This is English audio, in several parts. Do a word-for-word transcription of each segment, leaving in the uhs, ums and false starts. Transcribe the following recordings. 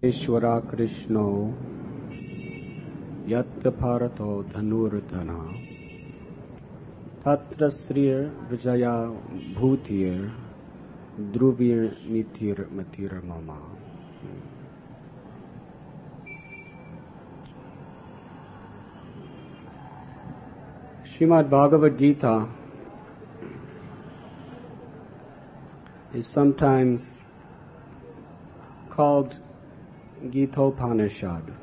Ishvara Krishno Yatta Bharato Dhanurdhana Tatra Srir Vijaya Bhutir Druvir Nitir Matir Mama. Srimad Bhagavad Gita is sometimes called Gitopanishad.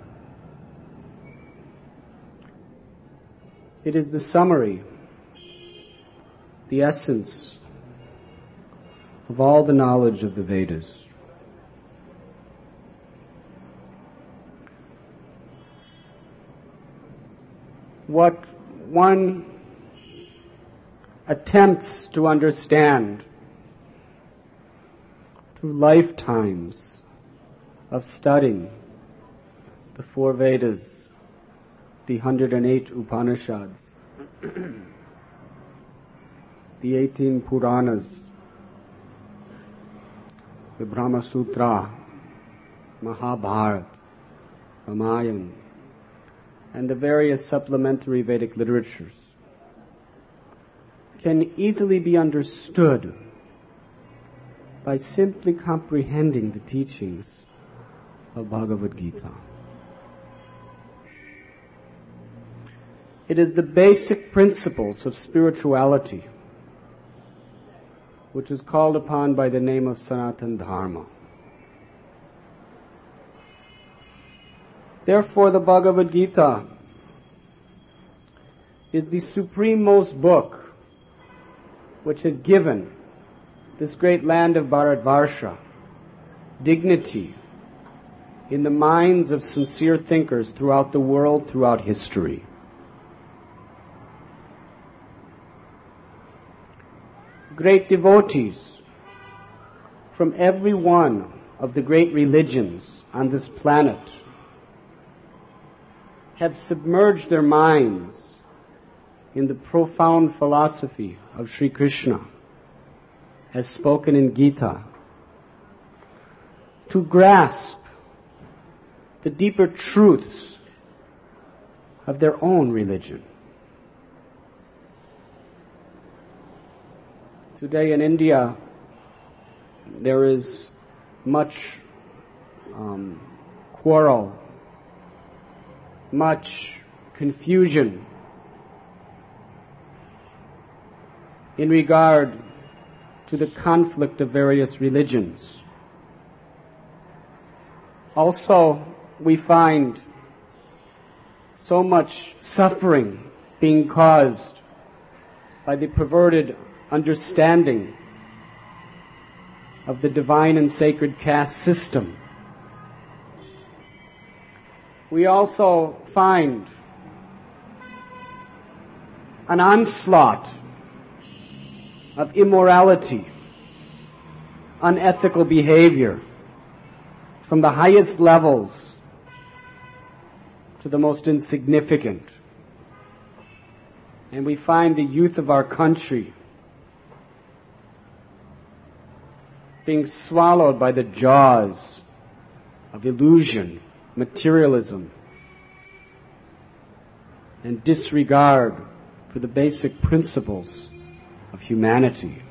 It is the summary, the essence of all the knowledge of the Vedas. What one attempts to understand through lifetimes of studying the four Vedas, the one hundred eight Upanishads, the eighteen Puranas, the Brahma Sutra, Mahabharata, Ramayana, and the various supplementary Vedic literatures, can easily be understood by simply comprehending the teachings of Bhagavad Gita. It is the basic principles of spirituality which is called upon by the name of Sanatana Dharma. Therefore, the Bhagavad Gita is the suprememost book which has given this great land of Bharatvarsha dignity in the minds of sincere thinkers throughout the world, throughout history. Great devotees from every one of the great religions on this planet have submerged their minds in the profound philosophy of Sri Krishna as spoken in Gita to grasp the deeper truths of their own religion. Today in India, there is much um, quarrel, much confusion in regard to the conflict of various religions. Also, we find so much suffering being caused by the perverted understanding of the divine and sacred caste system. We also find an onslaught of immorality, unethical behavior from the highest levels to the most insignificant. And we find the youth of our country being swallowed by the jaws of illusion, materialism, and disregard for the basic principles of humanity.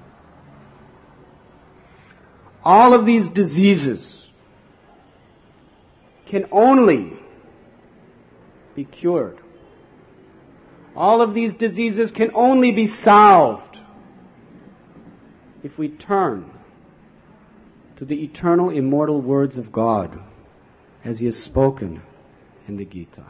All of these diseases can only be cured. All of these diseases can only be solved if we turn to the eternal, immortal words of God as He has spoken in the Gita.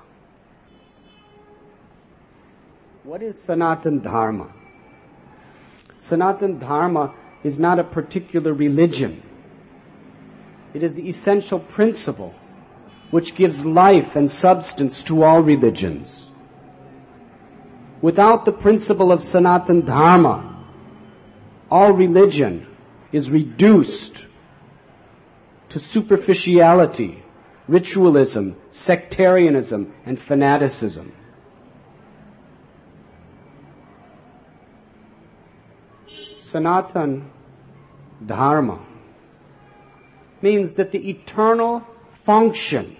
What is Sanatana Dharma? Sanatana Dharma is not a particular religion. It is the essential principle which gives life and substance to all religions. Without the principle of Sanatana Dharma, all religion is reduced to superficiality, ritualism, sectarianism, and fanaticism. Sanatana Dharma means that the eternal function,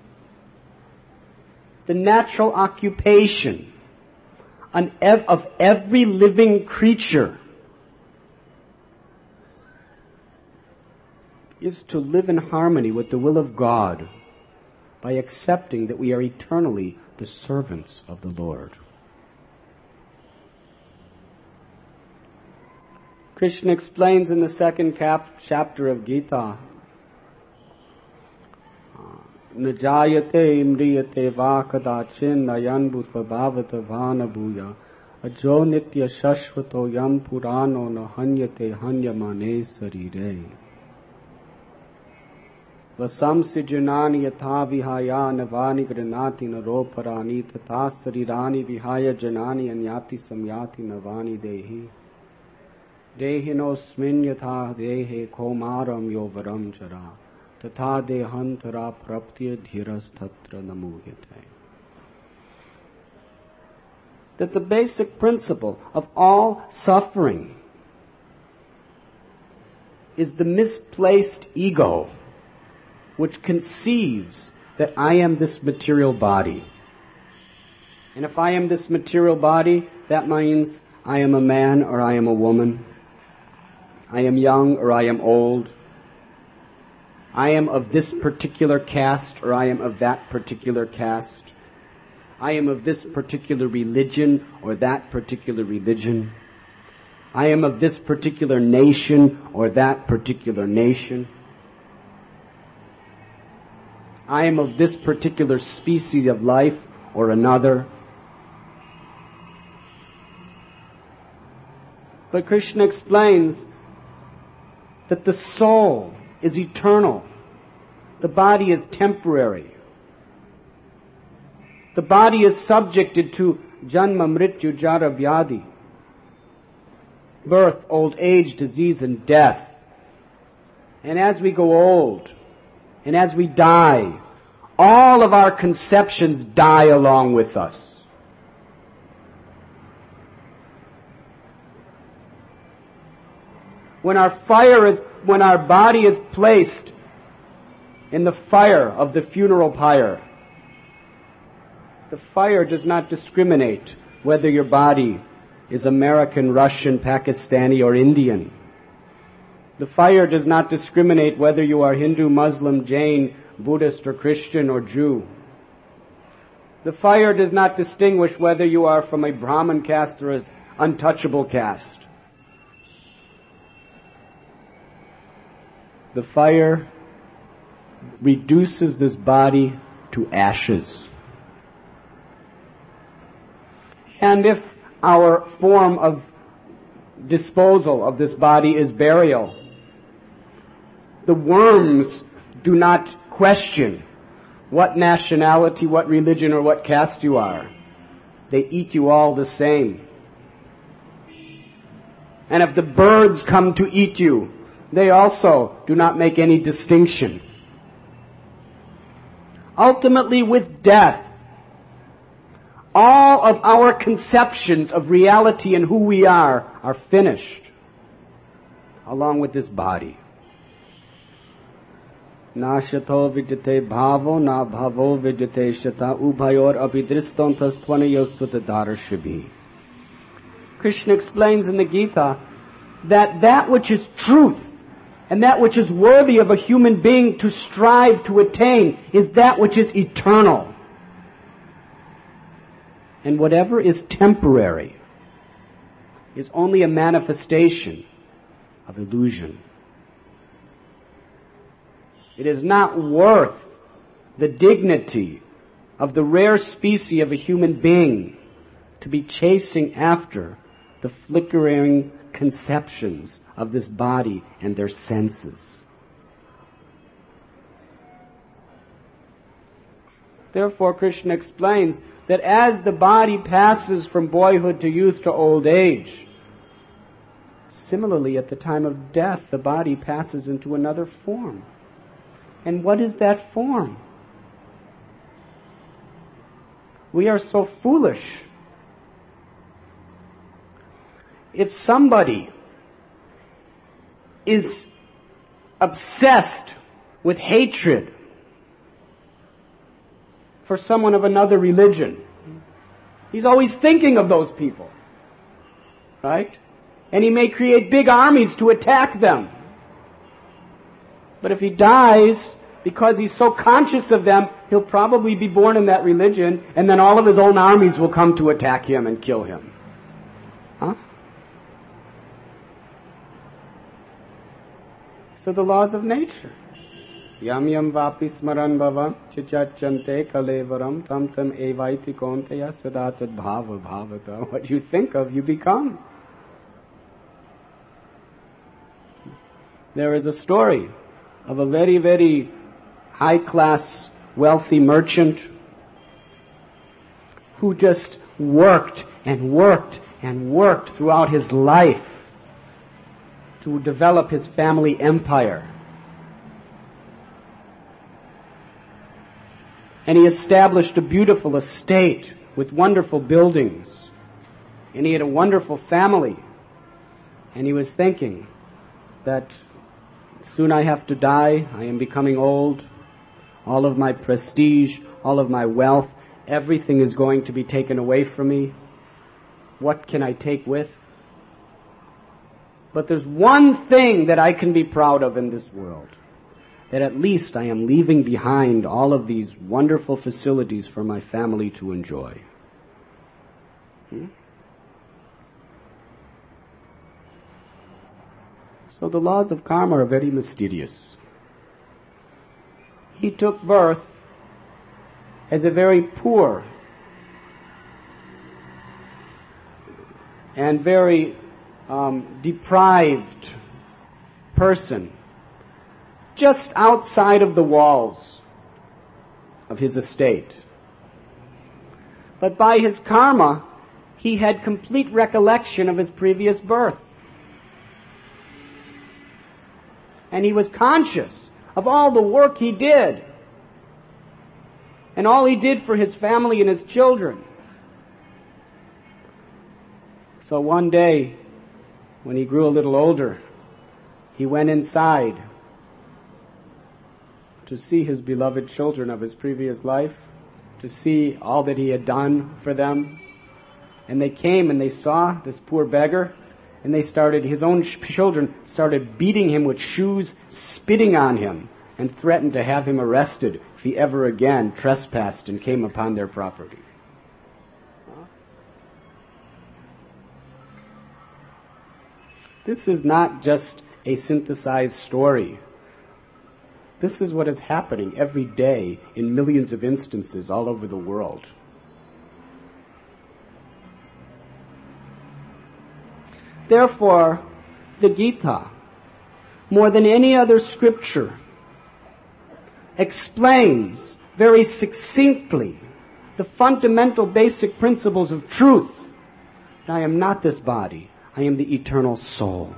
the natural occupation of every living creature is to live in harmony with the will of God by accepting that we are eternally the servants of the Lord. Krishna explains in the second cap- chapter of Gita, Najayate imriyate vakadachin nayan bhutva bhavata vana bhuya ajo nitya shashvato yam purano nahanyate hanyamane sarire vasamsi janani yatha vihaya navani granati naroparani tata sarirani vihaya janani anyati samyati navani dehi dehinosmin yatha dehe komaram yovaram jara tatha dehantara praptya dhirastatra namuyate. That the basic principle of all suffering is the misplaced ego, which conceives that I am this material body. And if I am this material body, that means I am a man or I am a woman. I am young or I am old. I am of this particular caste or I am of that particular caste. I am of this particular religion or that particular religion. I am of this particular nation or that particular nation. I am of this particular species of life or another. But Krishna explains that the soul is eternal. The body is temporary. The body is subjected to janma, mrityu, jara, vyadi, birth, old age, disease, and death. And as we go old, and as we die, all of our conceptions die along with us. When our fire is, when our body is placed in the fire of the funeral pyre, the fire does not discriminate whether your body is American, Russian, Pakistani, or Indian. The fire does not discriminate whether you are Hindu, Muslim, Jain, Buddhist, or Christian, or Jew. The fire does not distinguish whether you are from a Brahmin caste or an untouchable caste. The fire reduces this body to ashes. And if our form of disposal of this body is burial, the worms do not question what nationality, what religion, or what caste you are. They eat you all the same. And if the birds come to eat you, they also do not make any distinction. Ultimately, with death, all of our conceptions of reality and who we are are finished, along with this body. Nashato vidyate bhavo na bhavo vidyate shata ubhayor abhidristontas tvanayosvata darshabhi. Krishna explains in the Gita that that which is truth and that which is worthy of a human being to strive to attain is that which is eternal. And whatever is temporary is only a manifestation of illusion. It is not worth the dignity of the rare species of a human being to be chasing after the flickering conceptions of this body and their senses. Therefore, Krishna explains that as the body passes from boyhood to youth to old age, similarly at the time of death, the body passes into another form. And what is that form? We are so foolish. If somebody is obsessed with hatred for someone of another religion. He's always thinking of those people. Right? And he may create big armies to attack them. But if he dies because he's so conscious of them, he'll probably be born in that religion, and then all of his own armies will come to attack him and kill him. Huh? So the laws of nature. Yam yam vapi smaran bhavam chichachante kalevaram tam tam evaiti konteya sadatad bhava bhavata. What you think of, you become. There is a story of a very, very high-class, wealthy merchant who just worked and worked and worked throughout his life to develop his family empire. And he established a beautiful estate with wonderful buildings. And he had a wonderful family. And he was thinking that soon I have to die. I am becoming old. All of my prestige, all of my wealth, everything is going to be taken away from me. What can I take with? But there's one thing that I can be proud of in this world. That at least I am leaving behind all of these wonderful facilities for my family to enjoy. Hmm? So the laws of karma are very mysterious. He took birth as a very poor and very um, deprived person, just outside of the walls of his estate. But by his karma, he had complete recollection of his previous birth. And he was conscious of all the work he did. And all he did for his family and his children. So one day, when he grew a little older, he went inside to see his beloved children of his previous life, to see all that he had done for them. And they came and they saw this poor beggar, and they started, his own children started beating him with shoes, spitting on him, and threatened to have him arrested if he ever again trespassed and came upon their property. This is not just a synthesized story. This is what is happening every day in millions of instances all over the world. Therefore, the Gita, more than any other scripture, explains very succinctly the fundamental basic principles of truth. I am not this body. I am the eternal soul.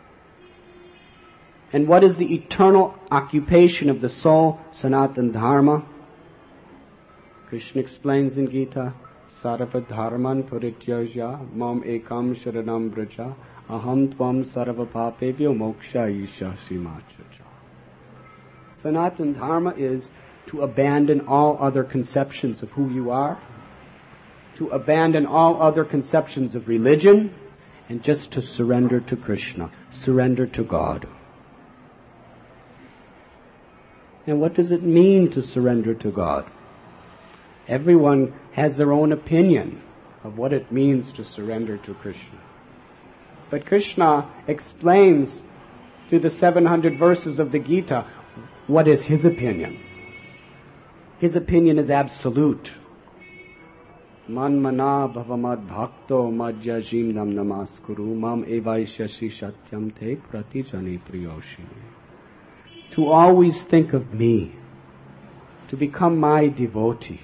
And what is the eternal occupation of the soul? Sanatana Dharma. Krishna explains in Gita, Sarva dharman parityajya mam ekam sharanam braja aham tvam sarva papebhyo moksha ishasi machacha. Sanatana Dharma is to abandon all other conceptions of who you are, to abandon all other conceptions of religion, and just to surrender to Krishna, surrender to God. And what does it mean to surrender to God? Everyone has their own opinion of what it means to surrender to Krishna. But Krishna explains through the seven hundred verses of the Gita what is his opinion. His opinion is absolute. Man mana bhavamad bhakto madhyajim nam namaskuru mam evaishyasi satyam te pratijani priyoshini. To always think of me, to become my devotee.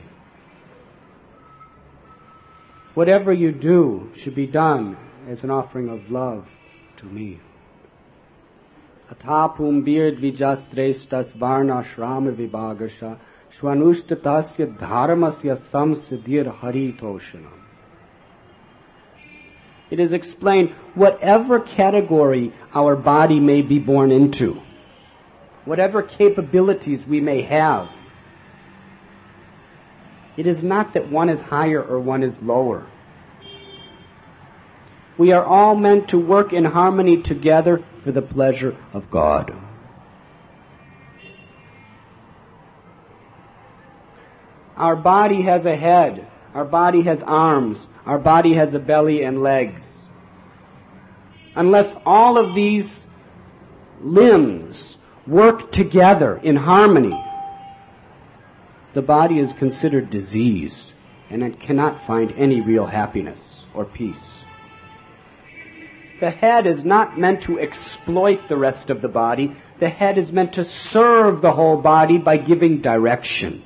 Whatever you do should be done as an offering of love to me. Athapum bird vijastrestas varna shrama vibhagasha shvanushtatasya dharmasya samsiddhir haritoshanam. It is explained, whatever category our body may be born into, whatever capabilities we may have, It is not that one is higher or one is lower. We are all meant to work in harmony together for the pleasure of God. Our body has a head. Our body has arms. Our body has a belly and legs. Unless all of these limbs work together in harmony, the body is considered diseased, and it cannot find any real happiness or peace. The head is not meant to exploit the rest of the body. The head is meant to serve the whole body by giving direction.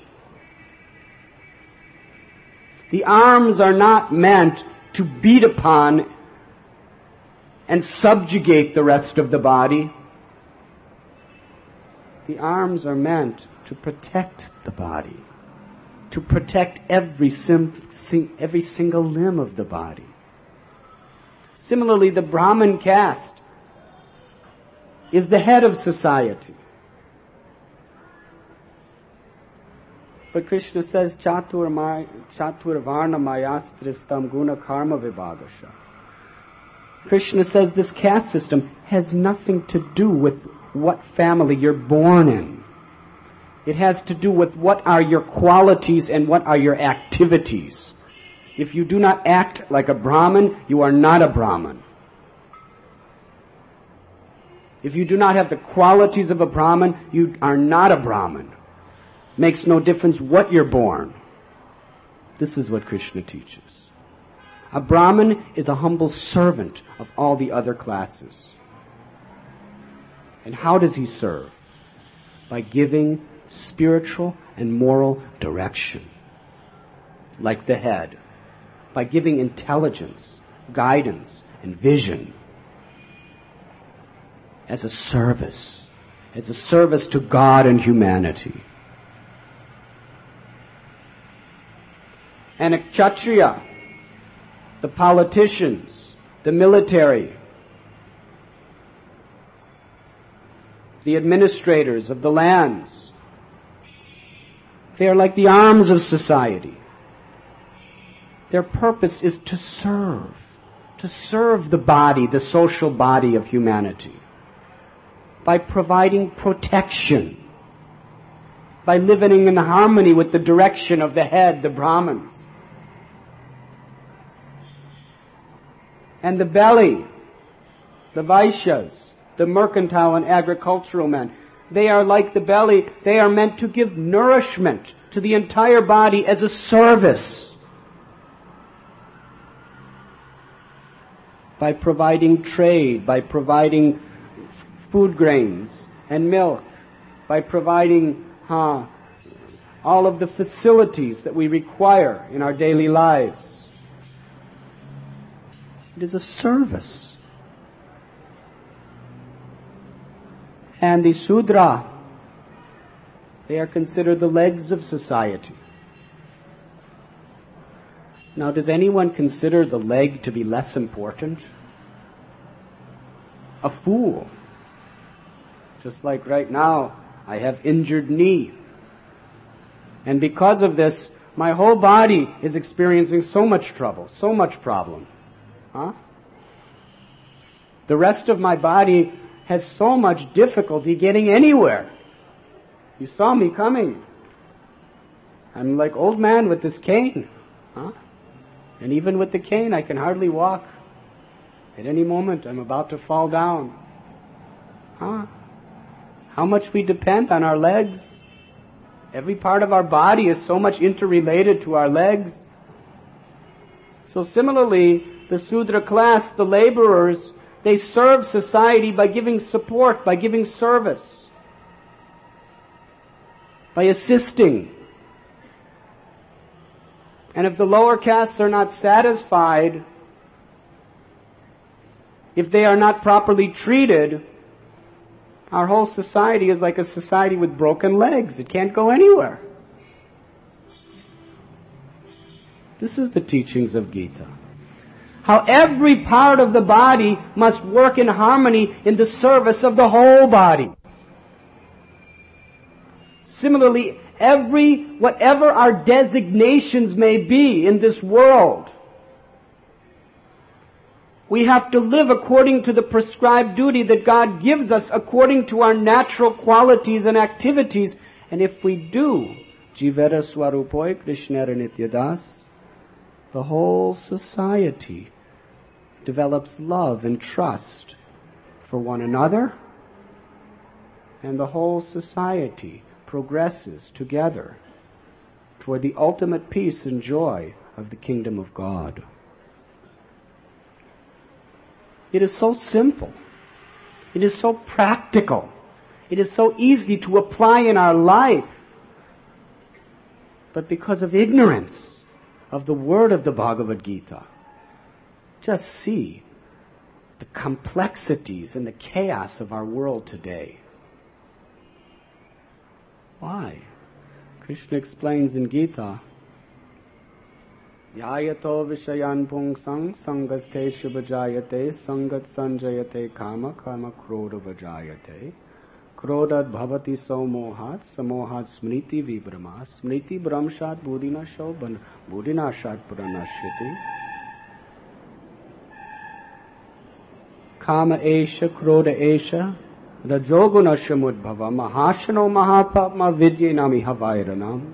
The arms are not meant to beat upon and subjugate the rest of the body. The arms are meant to protect the body, to protect every, sim, sing, every single limb of the body. Similarly, the Brahmin caste is the head of society. But Krishna says, Chatur varna mayastristam guna karma vibhagasha. Krishna says this caste system has nothing to do with what family you're born in. It has to do with what are your qualities and what are your activities. If you do not act like a Brahmin, you are not a Brahmin. If you do not have the qualities of a Brahmin, you are not a Brahmin. Makes no difference what you're born. This is what Krishna teaches. A Brahmin is a humble servant of all the other classes. And how does he serve? By giving spiritual and moral direction, like the head. By giving intelligence, guidance, and vision as a service, as a service to God and humanity. And a Kshatriya, the politicians, the military, the administrators of the lands, they are like the arms of society. Their purpose is to serve, to serve the body, the social body of humanity, by providing protection, by living in harmony with the direction of the head, the Brahmins. And the belly, the Vaishyas, the mercantile and agricultural men, they are like the belly. They are meant to give nourishment to the entire body as a service. By providing trade, by providing food grains and milk, by providing uh, all of the facilities that we require in our daily lives. It is a service. And the Sudra, they are considered the legs of society. Now, does anyone consider the leg to be less important? A fool. Just like right now, I have injured knee. And because of this, my whole body is experiencing so much trouble, so much problem. Huh? The rest of my body has so much difficulty getting anywhere. You saw me coming. I'm like old man with this cane. Huh? And even with the cane, I can hardly walk. At any moment, I'm about to fall down. Huh? How much we depend on our legs. Every part of our body is so much interrelated to our legs. So similarly, the Sudra class, the laborers, they serve society by giving support, by giving service, by assisting. And if the lower castes are not satisfied, if they are not properly treated, our whole society is like a society with broken legs. It can't go anywhere. This is the teachings of Gita. How every part of the body must work in harmony in the service of the whole body. Similarly, every, whatever our designations may be in this world, we have to live according to the prescribed duty that God gives us according to our natural qualities and activities. And if we do, Jivera Swarupoi Krishnara Nityadas, the whole society develops love and trust for one another, and the whole society progresses together toward the ultimate peace and joy of the kingdom of God. It is so simple. It is so practical. It is so easy to apply in our life. But because of ignorance of the word of the Bhagavad Gita, just see the complexities and the chaos of our world today. Why? Krishna explains in Gita, Yayato vishayan pungsang sangaste shubhajayate sangat sanjayate kama kama krodha vajayate krodhat bhavati somohat samohat smriti vibrama smriti brahmshat buddhinasho buddhinashat puranashyati kama esha krodha esha rajogunasya mudbhava mahashano mahapapma vidyenami havairanam.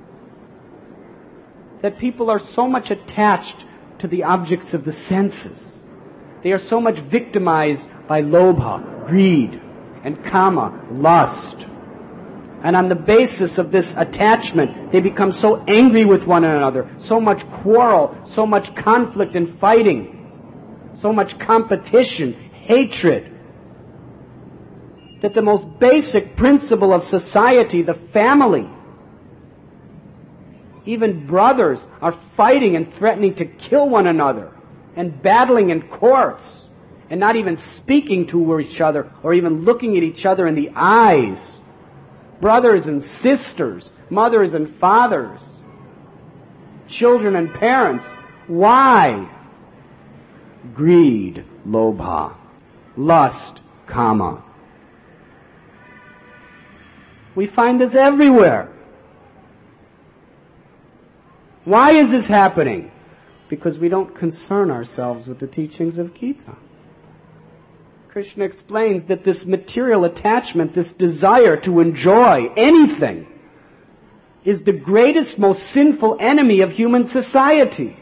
That people are so much attached to the objects of the senses. They are so much victimized by lobha, greed, and kama, lust. And on the basis of this attachment, they become so angry with one another, so much quarrel, so much conflict and fighting, so much competition, hatred, that the most basic principle of society, the family, even brothers are fighting and threatening to kill one another and battling in courts and not even speaking to each other or even looking at each other in the eyes. Brothers and sisters, mothers and fathers, children and parents. Why? Greed, lobha, lust, kama. We find this everywhere. Why is this happening? Because we don't concern ourselves with the teachings of Gita. Krishna explains that this material attachment, this desire to enjoy anything, is the greatest, most sinful enemy of human society.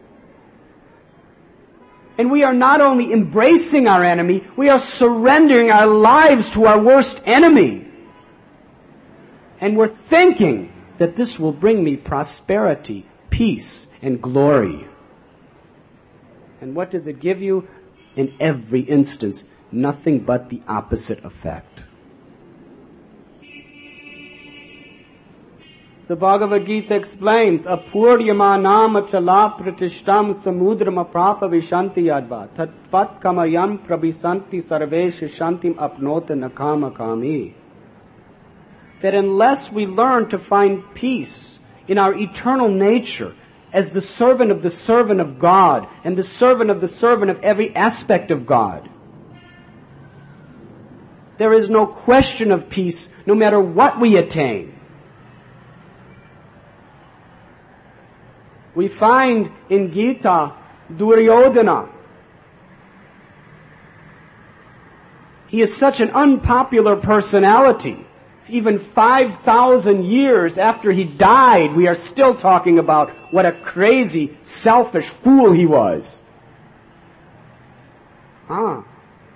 And we are not only embracing our enemy, we are surrendering our lives to our worst enemy. And we're thinking that this will bring me prosperity, peace, and glory. And what does it give you? In every instance, nothing but the opposite effect. The Bhagavad Gita explains, Apuryamanam achala pratishtam samudram aprapa vishanti yadva tatvat kamayam prabhisanti sarvesh shantim apnota nakama kami. That unless we learn to find peace in our eternal nature as the servant of the servant of God and the servant of the servant of every aspect of God, there is no question of peace no matter what we attain. We find in Gita Duryodhana. He is such an unpopular personality. Even five thousand years after he died, we are still talking about what a crazy, selfish fool he was. Ah.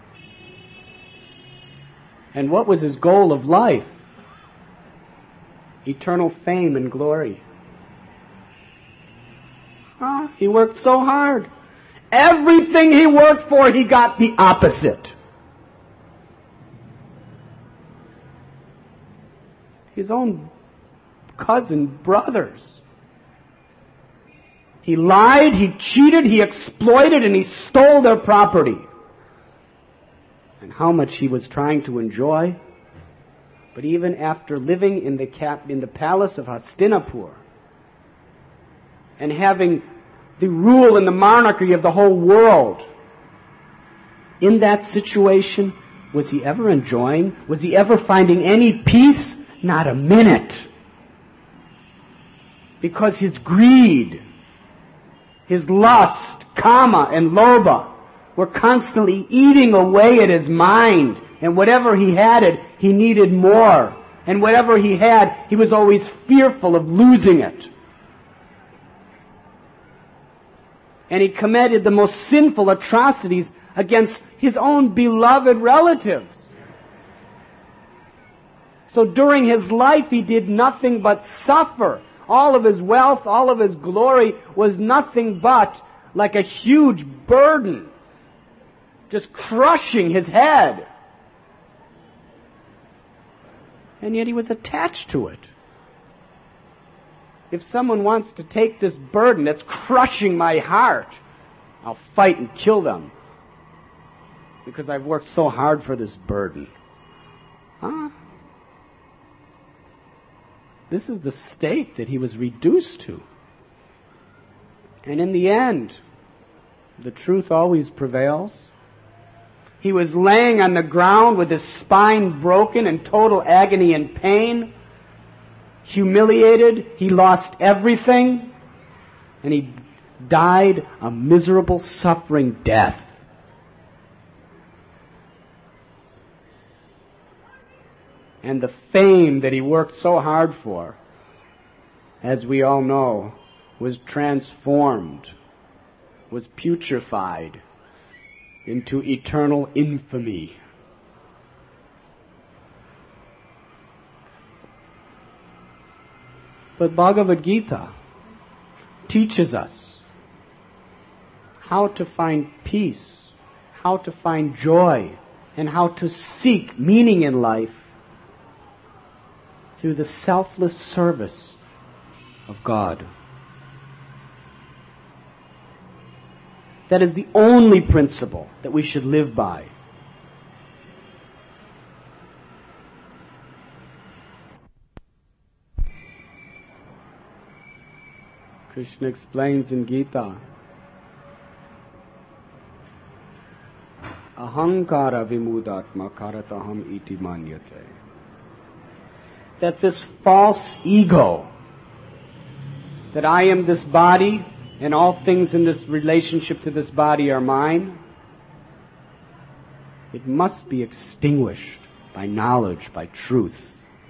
And what was his goal of life? Eternal fame and glory. Ah, he worked so hard. Everything he worked for, he got the opposite. His own cousin, brothers. He lied, he cheated, he exploited, and he stole their property. And how much he was trying to enjoy. But even after living in the cap, in the palace of Hastinapur and having the rule and the monarchy of the whole world, in that situation, was he ever enjoying? Was he ever finding any peace? Not a minute. because his greed, his lust, kama and lobha, were constantly eating away at his mind. And whatever he had it, he needed more. And whatever he had, he was always fearful of losing it. And he committed the most sinful atrocities against his own beloved relatives. So during his life, he did nothing but suffer. All of his wealth, all of his glory was nothing but like a huge burden, just crushing his head. And yet he was attached to it. If someone wants to take this burden that's crushing my heart, I'll fight and kill them. Because I've worked so hard for this burden. Huh? This is the state that he was reduced to. And in the end, the truth always prevails. He was laying on the ground with his spine broken in total agony and pain, humiliated. He lost everything, and he died a miserable, suffering death. And the fame that he worked so hard for, as we all know, was transformed, was putrefied into eternal infamy. But Bhagavad Gita teaches us how to find peace, how to find joy, and how to seek meaning in life through the selfless service of God. That is the only principle that we should live by. Krishna explains in Gita, ahankara vimudatma karataham iti manyate. That this false ego, that I am this body, and all things in this relationship to this body are mine, it must be extinguished by knowledge, by truth.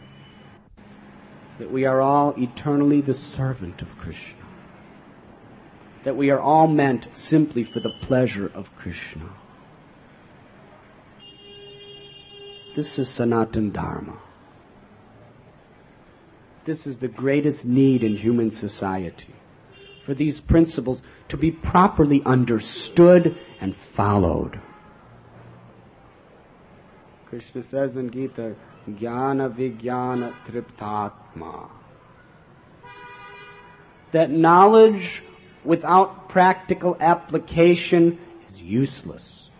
That we are all eternally the servant of Krishna. That we are all meant simply for the pleasure of Krishna. This is Sanatana Dharma. This is the greatest need in human society. For these principles to be properly understood and followed. Krishna says in Gita, Jnana Vijnana Triptatma. That knowledge without practical application is useless.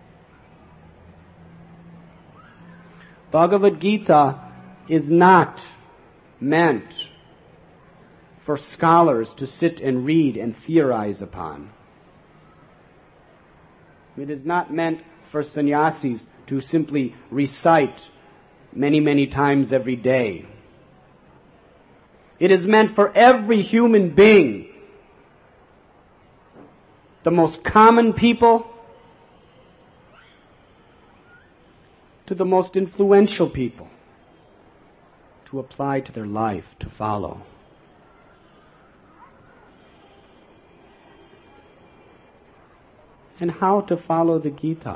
Bhagavad Gita is not meant for scholars to sit and read and theorize upon. It is not meant for sannyasis to simply recite many, many times every day. It is meant for every human being, the most common people to the most influential people, to apply to their life, to follow. And how to follow the Gita.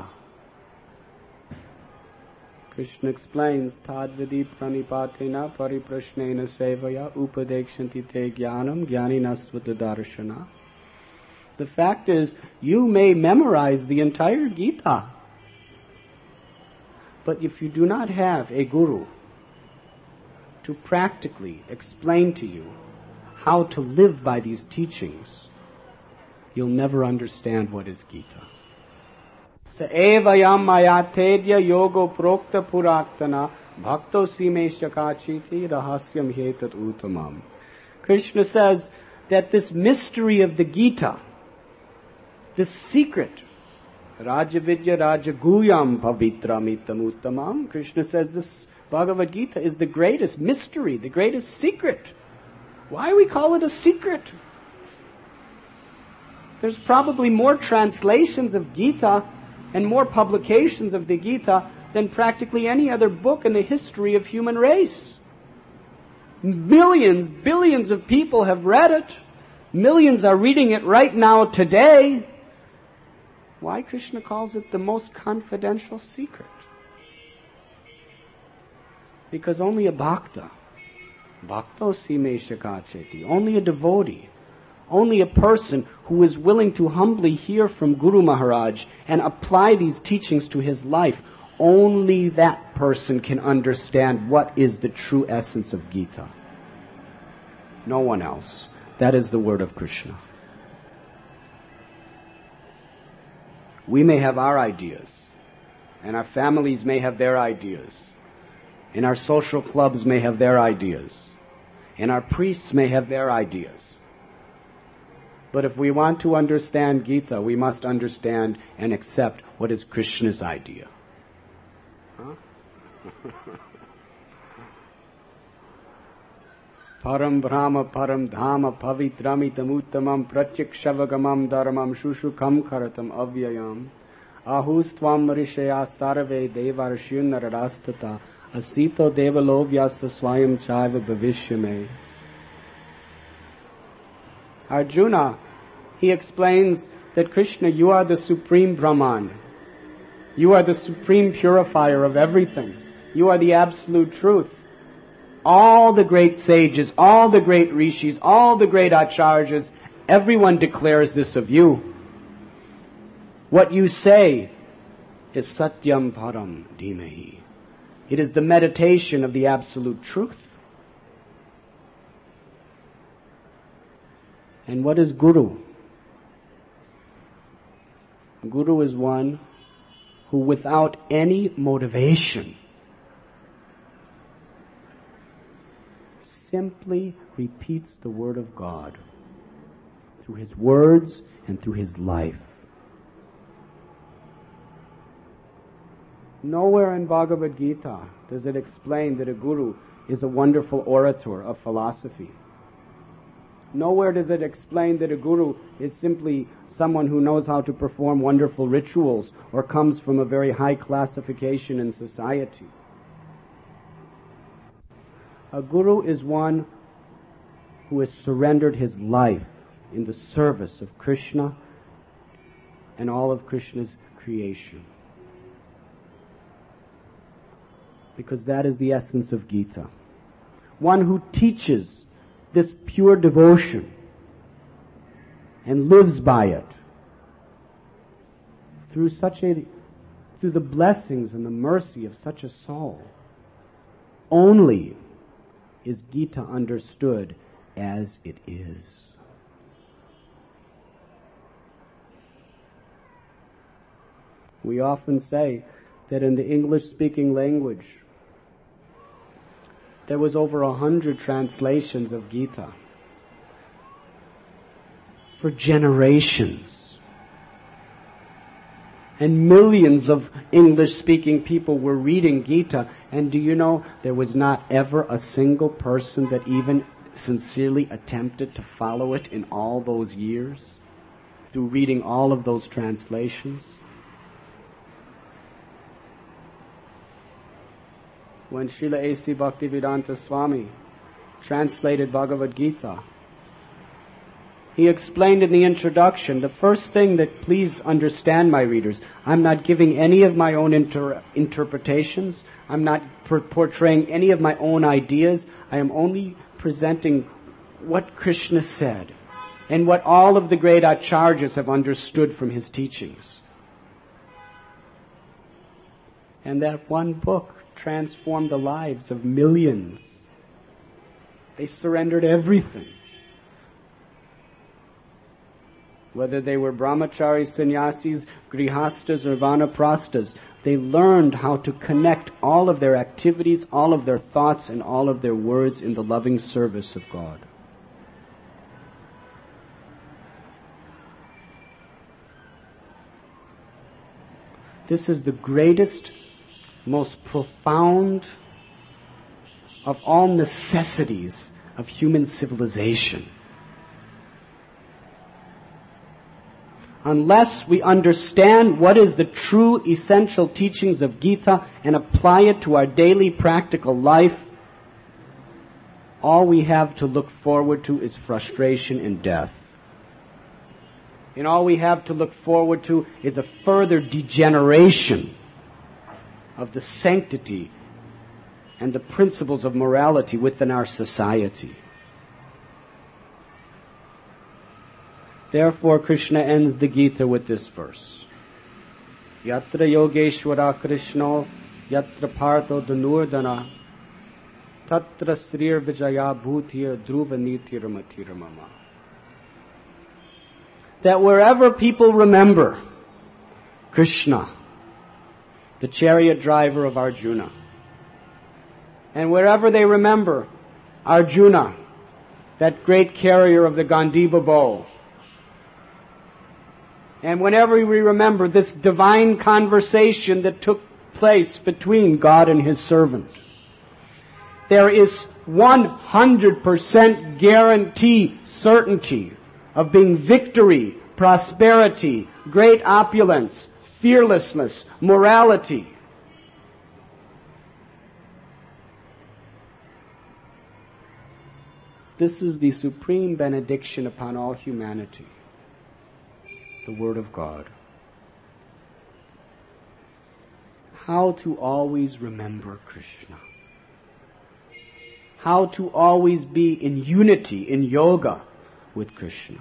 Krishna explains, Tadvidi pranipatena pariprashnena sevaya upadekshanti te jnanam jnaninasvata darshana. The fact is, you may memorize the entire Gita, but if you do not have a guru to practically explain to you how to live by these teachings, you'll never understand what is Gita. Sa evayam mayatedya yogo prokta puraktana bhakto sime shakachiti rahasyam hetat uttamam. Krishna says that this mystery of the Gita, this secret, Rajavidya Rajaguyam Pavitram Uttamam, Krishna says this Bhagavad Gita is the greatest mystery, the greatest secret Why we call it a secret? There's probably more translations of Gita and more publications of the Gita than practically any other book in the history of human race. Millions, billions of people have read it. Millions are reading it right now today. Why Krishna calls it the most confidential secret? Because only a bhakta, bhakto sime shakacheti, only a devotee, only a person who is willing to humbly hear from Guru Maharaj and apply these teachings to his life, only that person can understand what is the true essence of Gita. No one else. That is the word of Krishna. We may have our ideas, and our families may have their ideas, and our social clubs may have their ideas, and our priests may have their ideas. But if we want to understand Gita, we must understand and accept what is Krishna's idea. Huh? Param Brahma Param Dhama Pavitramitam Uttamam Pratyakshavagam Dharmam Shushukam Karatam Avyayam Ahustvam Rishaya Sarve Devarshun Naradastata Asito Devalovyasa Swayam Chaiva Bhavishyame. Arjuna, he explains that Krishna, you are the supreme Brahman. You are the supreme purifier of everything. You are the absolute truth. All the great sages, all the great rishis, all the great acharyas, everyone declares this of you. What you say is satyam param dhimahi. It is the meditation of the absolute truth. And what is Guru? Guru is one who, without any motivation, simply repeats the word of God through his words and through his life. Nowhere in Bhagavad Gita does it explain that a guru is a wonderful orator of philosophy. Nowhere does it explain that a guru is simply someone who knows how to perform wonderful rituals or comes from a very high classification in society. A guru is one who has surrendered his life in the service of Krishna and all of Krishna's creation. Because that is the essence of Gita. One who teaches this pure devotion and lives by it through such a, through the blessings and the mercy of such a soul. Only is Gita understood as it is. We often say that in the English-speaking language, there was over a hundred translations of Gita for generations. And millions of English-speaking people were reading Gita. And do you know, there was not ever a single person that even sincerely attempted to follow it in all those years through reading all of those translations? When Srila A C Bhaktivedanta Swami translated Bhagavad Gita, he explained in the introduction, the first thing that, please understand, my readers, I'm not giving any of my own inter- interpretations. I'm not per- portraying any of my own ideas. I am only presenting what Krishna said and what all of the great acharyas have understood from his teachings. And that one book transformed the lives of millions. They surrendered everything. Whether they were brahmacharis, sannyasis, grihastas, or vanaprastas, they learned how to connect all of their activities, all of their thoughts, and all of their words in the loving service of God. This is the greatest, most profound of all necessities of human civilization. Unless we understand what is the true essential teachings of Gita and apply it to our daily practical life, all we have to look forward to is frustration and death. And all we have to look forward to is a further degeneration of the sanctity and the principles of morality within our society. Therefore, Krishna ends the Gita with this verse. Yatra Yogeshwara Krishna, Yatra Partho Dhanurdana, Tatra Srir Vijaya Bhutir Dhruva Niti Ramati Ramama. That wherever people remember Krishna, the chariot driver of Arjuna, and wherever they remember Arjuna, that great carrier of the Gandiva bow, and whenever we remember this divine conversation that took place between God and His servant, there is one hundred percent guarantee, certainty of being victory, prosperity, great opulence, fearlessness, morality. This is the supreme benediction upon all humanity. The Word of God. How to always remember Krishna. How to always be in unity, in yoga with Krishna.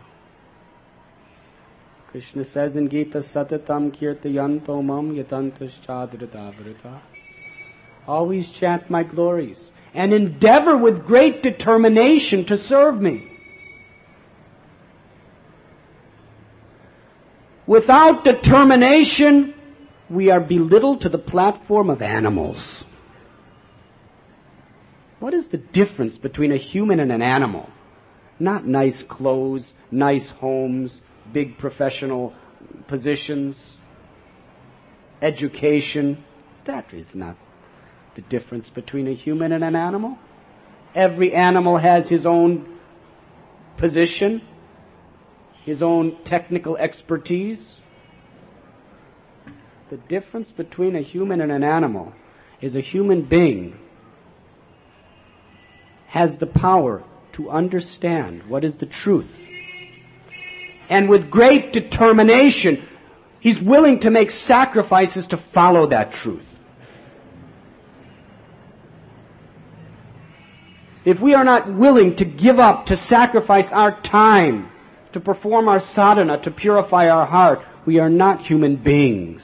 Krishna says in Gita, Satatam kirtayanto mam yatantas chadritavrita. Always chant my glories and endeavor with great determination to serve me. Without determination, we are belittled to the platform of animals. What is the difference between a human and an animal? Not nice clothes, nice homes, big professional positions, education. That is not the difference between a human and an animal. Every animal has his own position, his own technical expertise. The difference between a human and an animal is a human being has the power to understand what is the truth. And with great determination, he's willing to make sacrifices to follow that truth. If we are not willing to give up, to sacrifice our time, to perform our sadhana, to purify our heart, we are not human beings.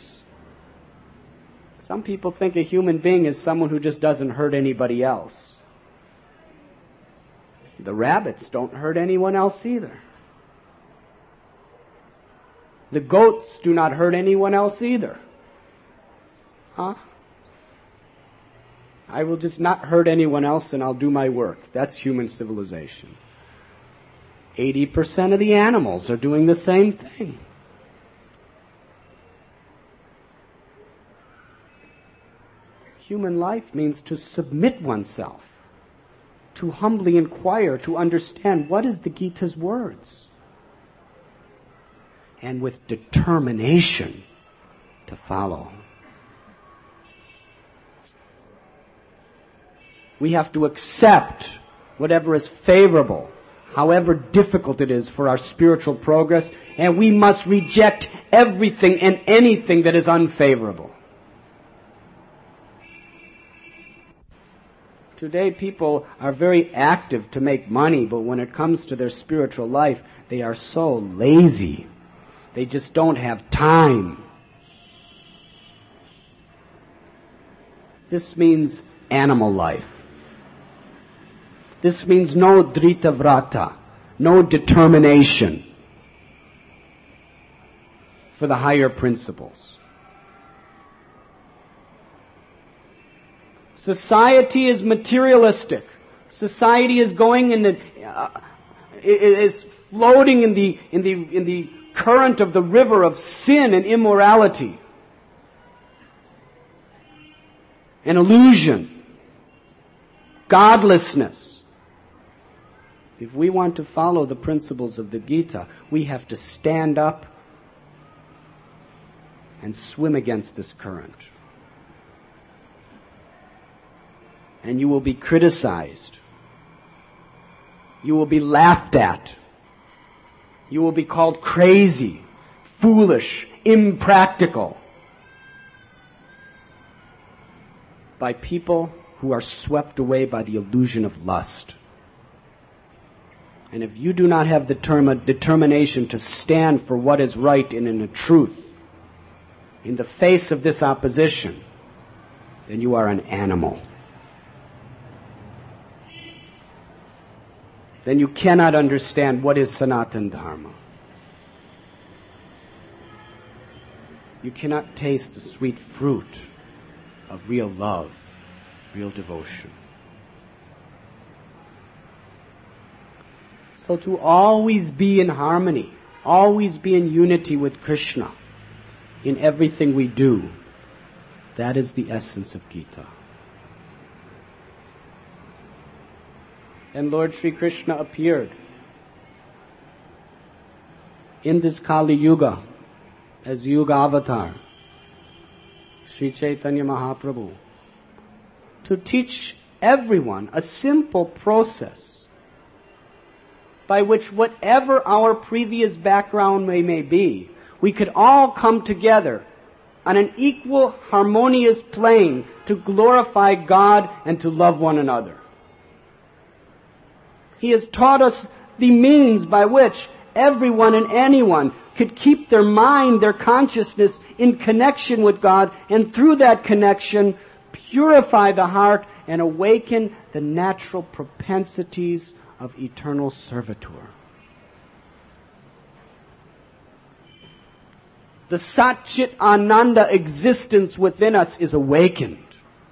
Some people think a human being is someone who just doesn't hurt anybody else. The rabbits don't hurt anyone else either. The goats do not hurt anyone else either. Huh? I will just not hurt anyone else and I'll do my work. That's human civilization. eighty percent of the animals are doing the same thing. Human life means to submit oneself, to humbly inquire, to understand what is the Gita's words, and with determination to follow. We have to accept whatever is favorable, however difficult it is for our spiritual progress, and we must reject everything and anything that is unfavorable. Today people are very active to make money, but when it comes to their spiritual life, they are so lazy. They just don't have time. This means animal life. This means no drita vrata, no determination for the higher principles. Society is materialistic. Society is going in the, uh, is floating in the, in the, in the current of the river of sin and immorality and illusion, godlessness. If we want to follow the principles of the Gita, we have to stand up and swim against this current. And you will be criticized. You will be laughed at. You will be called crazy, foolish, impractical by people who are swept away by the illusion of lust. And if you do not have the term, determination to stand for what is right and in the truth, in the face of this opposition, then you are an animal. Then you cannot understand what is Sanatana Dharma. You cannot taste the sweet fruit of real love, real devotion. So to always be in harmony, always be in unity with Krishna in everything we do, that is the essence of Gita. And Lord Sri Krishna appeared in this Kali Yuga as Yuga Avatar, Sri Chaitanya Mahaprabhu, to teach everyone a simple process by which, whatever our previous background may, may be, we could all come together on an equal, harmonious plane to glorify God and to love one another. He has taught us the means by which everyone and anyone could keep their mind, their consciousness in connection with God, and through that connection purify the heart and awaken the natural propensities of eternal servitor. The Satchit Ananda existence within us is awakened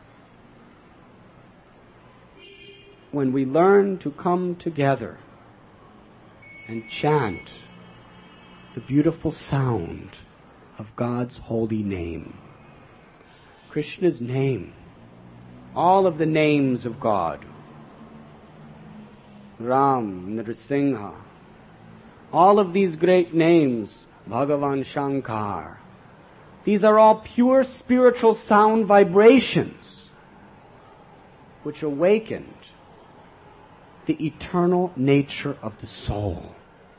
when we learn to come together and chant the beautiful sound of God's holy name. Krishna's name, all of the names of God, Ram, Nrsimha, all of these great names, Bhagavan Shankar, these are all pure spiritual sound vibrations which awakened the eternal nature of the soul.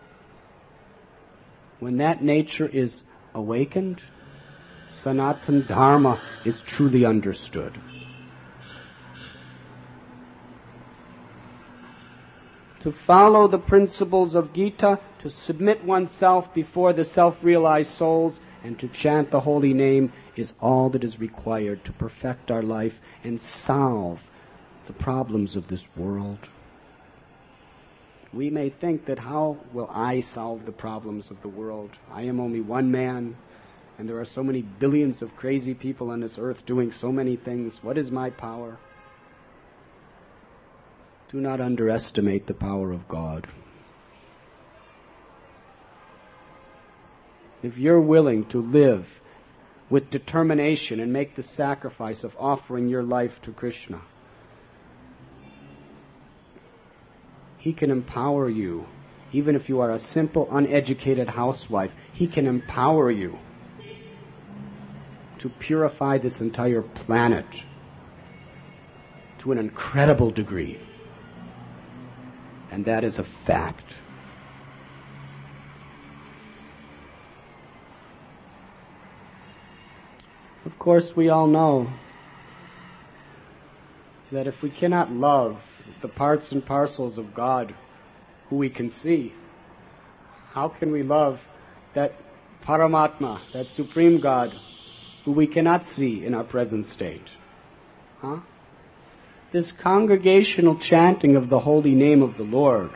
When that nature is awakened, Sanatana Dharma is truly understood. To follow the principles of Gita, to submit oneself before the self-realized souls, and to chant the holy name is all that is required to perfect our life and solve the problems of this world. We may think that how will I solve the problems of the world? I am only one man, and there are so many billions of crazy people on this earth doing so many things. What is my power? Do not underestimate the power of God. If you're willing to live with determination and make the sacrifice of offering your life to Krishna, He can empower you. Even if you are a simple, uneducated housewife, He can empower you to purify this entire planet to an incredible degree. And that is a fact. Of course, we all know that if we cannot love the parts and parcels of God who we can see, how can we love that Paramatma, that Supreme God, who we cannot see in our present state? Huh? This congregational chanting of the holy name of the Lord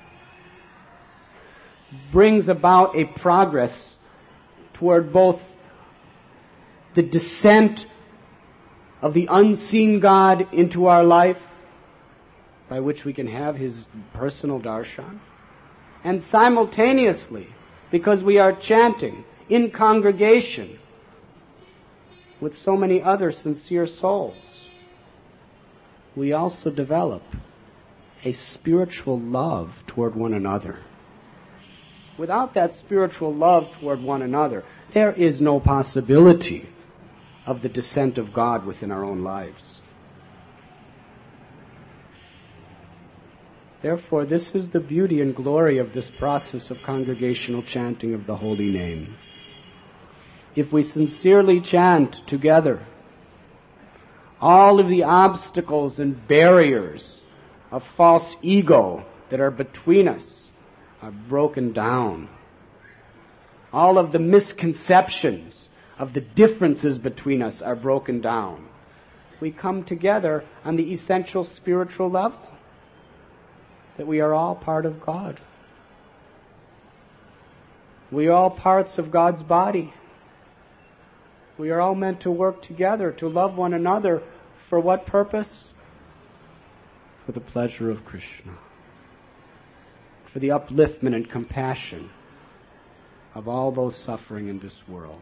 brings about a progress toward both the descent of the unseen God into our life, by which we can have His personal darshan, and simultaneously, because we are chanting in congregation with so many other sincere souls, we also develop a spiritual love toward one another. Without that spiritual love toward one another, there is no possibility of the descent of God within our own lives. Therefore, this is the beauty and glory of this process of congregational chanting of the holy name. If we sincerely chant together, all of the obstacles and barriers of false ego that are between us are broken down. All of the misconceptions of the differences between us are broken down. We come together on the essential spiritual level, that we are all part of God. We are all parts of God's body. We are all meant to work together, to love one another. For what purpose? For the pleasure of Krishna. For the upliftment and compassion of all those suffering in this world.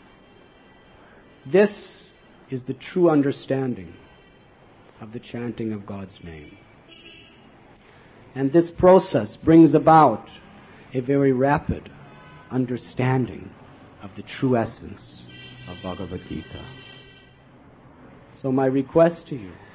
This is the true understanding of the chanting of God's name. And this process brings about a very rapid understanding of the true essence of Bhagavad Gita. So my request to you